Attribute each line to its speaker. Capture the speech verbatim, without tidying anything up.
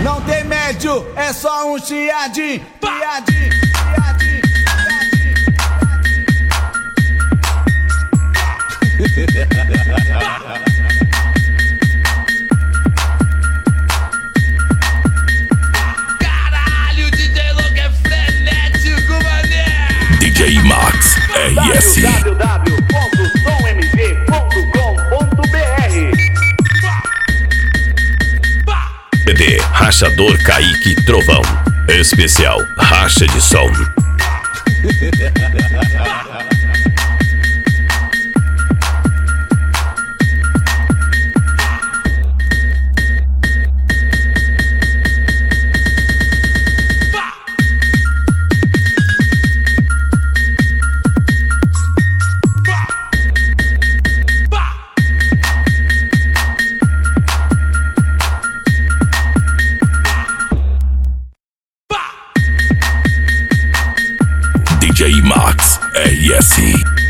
Speaker 1: Não tem médio, é só um chiadinho, chiadinho, chiadinho,
Speaker 2: Caralho, D J Louco é frenético, mané.
Speaker 3: D J Max R S.
Speaker 4: w w w ponto som m v ponto com ponto b r.
Speaker 3: C D Rachador Kaique Trovão. Especial Racha de Som. D J Max R S.